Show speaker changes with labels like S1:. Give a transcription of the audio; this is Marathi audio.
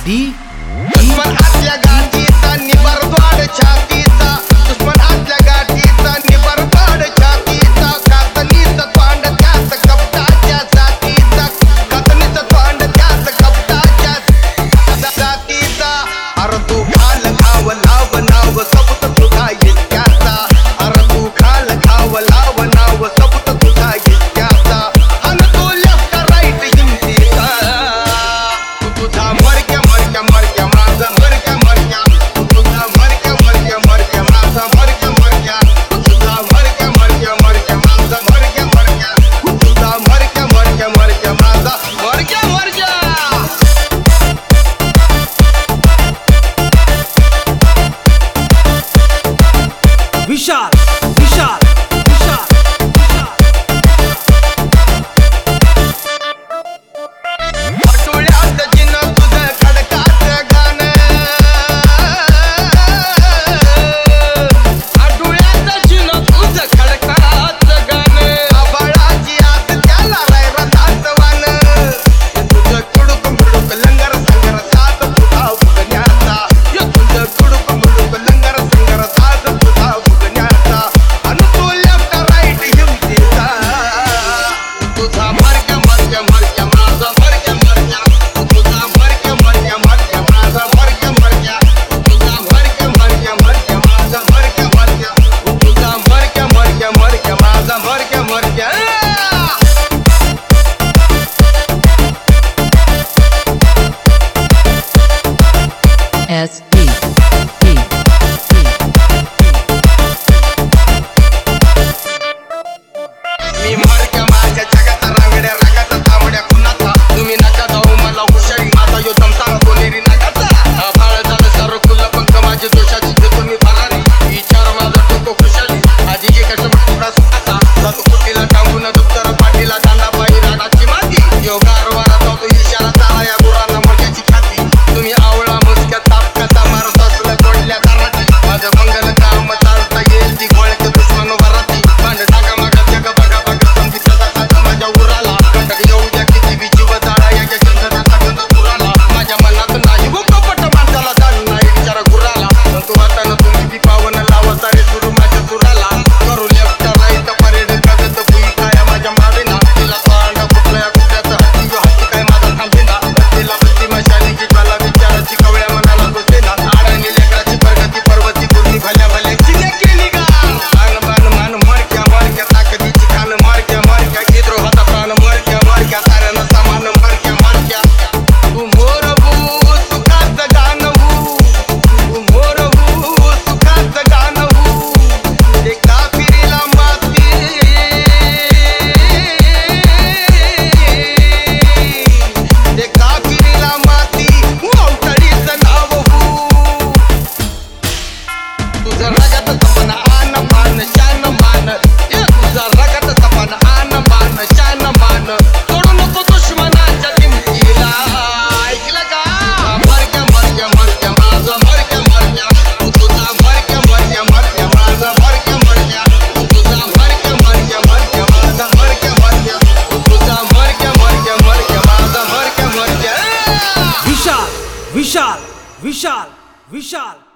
S1: डी
S2: दुश्मन आतल्या गाठीचा निबरद्वाड छातीचा दुश्मन आतल्या गाठीचा निबरद्वाड छातीचा कातनीचं तोंड त्याच कपटाच्या जातीचा कातनीचं तोंड त्याच कपटाच्या जातीचा अरे तू खाल खाव लाव नाव सबूत तुझा इतक्याचा अरे तू खाल खाव लाव नाव सबूत तुझा इतक्याचा अन तू लेफ्ट राईट हिंदीचा तुझा मरक्या मरक्या मरक्या माझा मरक्या मरक्या तुझा मरक्या मरक्या मरक्या माझा मरक्या मरक्या तुझा मरक्या मरक्या मरक्या माझा मरक्या मरक्या तुझा मरक्या मरक्या मरक्या माझा मरक्या मरक्या
S1: विशाल विशाल विशाल
S2: पटोळ्यात जिनं तुझं खडकाचं गाणं आठवड्यात जिनं तुझं खडकाचं गाणं आबाळाची आत त्याला रायराताचं वानं तुझं कुडुक मुडुक लंगर संगर साथ तुझा फुगण्याचा तुझं कुडुक मुडुक लंगर संगर साथ तुझा फुगण्याचा अन तू लेफ्ट राईट हिंदीचा तुझा मरक्या मरक्या मरक्या माझा मरक्या मरक्या तुझा मरक्या मरक्या मरक्या माझा मरक्या मरक्या तुझा मरक्या मरक्या मरक्या माझा मरक्या मरक्या तुझा मरक्या मरक्या मरक्या माझा मरक्या मरक्या
S3: S E E
S2: मी मरक्या माझ्या जगाचा रांगड्या रागाचा तांबड्या खुनाचा तुम्ही नका जाऊ मला हुशारी माझा यो दमसारा कोणेरी नागाचा बाळ झालं सर्व खुलं पंख माझी दोषाची जे तुम्ही फरारी विचार माझा डोकं खुशाली आधी जे कष्ट तुकडा सुखाचा जातो कुटीला टांगून दुप्तर पाठीला दांडा बाई रागाची माती यो गारवारा जातो इशारा चाला या गुरांना मडक्याची खाती तुम्ही आवळा मुसक्या ताप कसा मारत असल्या तोडल्या दाराटी माझं मंगल काम चालता येईल ती गोळ्याच्या दुश्मन वराती भांड टाका मागा जग बघा बघा संगीता जाता माझ्या उराला कंटक येऊ द्या किती बी जीव जाळा याच्या चंदनाचा गंध पुराला माझ्या मनात नाही वो कपट माणसाला जाणून नाही विचारा गुराला तू वाटानं तुम्ही बी पावन लावा सारे सुरू माझ्या सुराला करू लेफ्ट राईट परेड कगत भुई काय माझ्या मावेना तिला तोंड कुठल्या कुठल्याचा हत्ती जो हत्ती काय माझा थांबेना तिला बत्ती मशालीची ज्वाला विचाराची कवळ्या मनाला बसेना आडाणी लेकराची प्रगती पर्वती पूर्णी भल्या भल्याची केली गा मान मान मान मरक्या मरक्या ताकदीची खान मरक्या मरक्या गिद्रो होता प्राण मरक्या मरक्या साऱ्यांना समान मरक्या मरक्या तू मोर हो सुखाचं गाणं हो तू मोर हो सुखाचं गाणं हो ते काफिरीला माती ते काफिरीला माती अवतडीचं नाव हो तुझं रगत तपन आन मान शान मान तुझं रगत तपन आन मान शान मान सोडू नको दुश्मनाच्या किमतीला ऐकलं का मरक्या मरक्या मरक्या माझं मरक्या मरक्या तुझा मरक्या मरक्या मरक्या माझा मरक्या मरक्या तुझा मरक्या मरक्या मरक्या माझा मरक्या मरक्या तुझा मरक्या मरक्या मरक्या माझा मरक्या मरक्या
S1: विशाल विशाल विशाल विशाल